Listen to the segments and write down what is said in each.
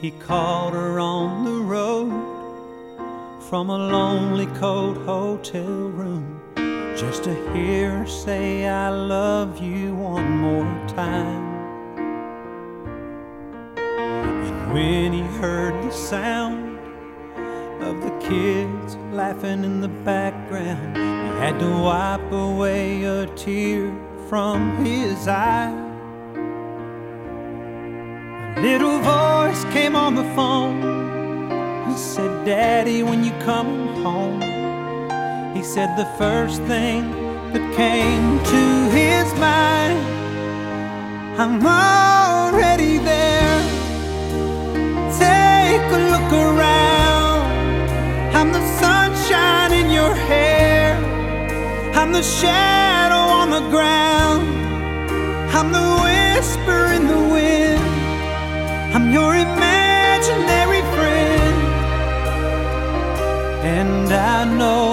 He called her on the road from a lonely, cold hotel room, just to hear her say, "I love you," one more time. And when he heard the sound of the kids laughing in the background, he had to wipe away a tear from his eye. A little voice came on the phone and said, "Daddy, when you coming home?" He said the first thing that came to his mind, "I'm already there. Take a look around. I'm the sunshine in your hair. I'm the shadow on the ground. I'm the whisper in the wind. I'm your imaginary friend. And I know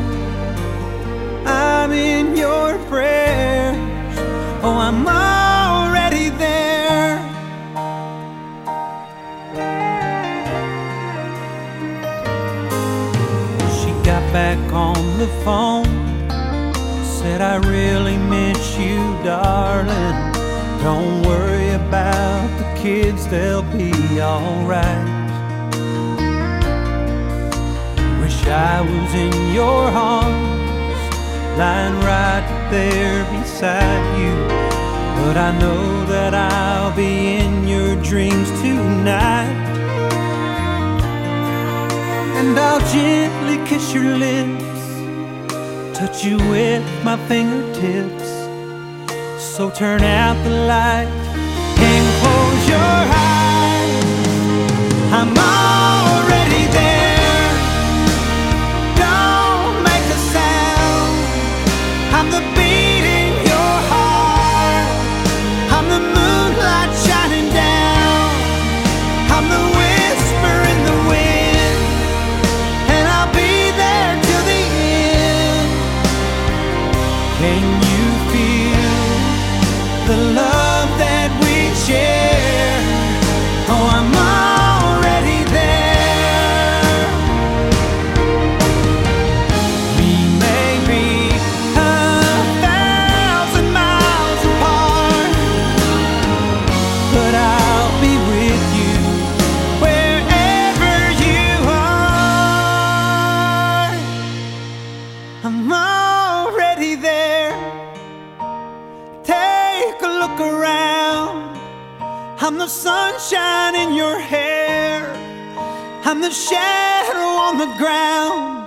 I'm in your prayers. Oh, I'm already there." She got back on the phone, said, "I really miss you, darling. Don't worry about the kids, they'll be alright. Wish I was in your arms, lying right there beside you. But I know that I'll be in your dreams tonight. And I'll gently kiss your lips, touch you with my fingertips. So turn out the light and close your eyes. I'm already there. Don't make a sound. I'm the beat in your heart. I'm the moonlight shining down. I'm the whisper in the wind. And I'll be there till the end. Can you feel the love that we share? Oh, I'm already there. We may be 1,000 miles apart, but I'll be with you wherever you are. I'm already there. Take a look around. I'm the sunshine in your hair. I'm the shadow on the ground.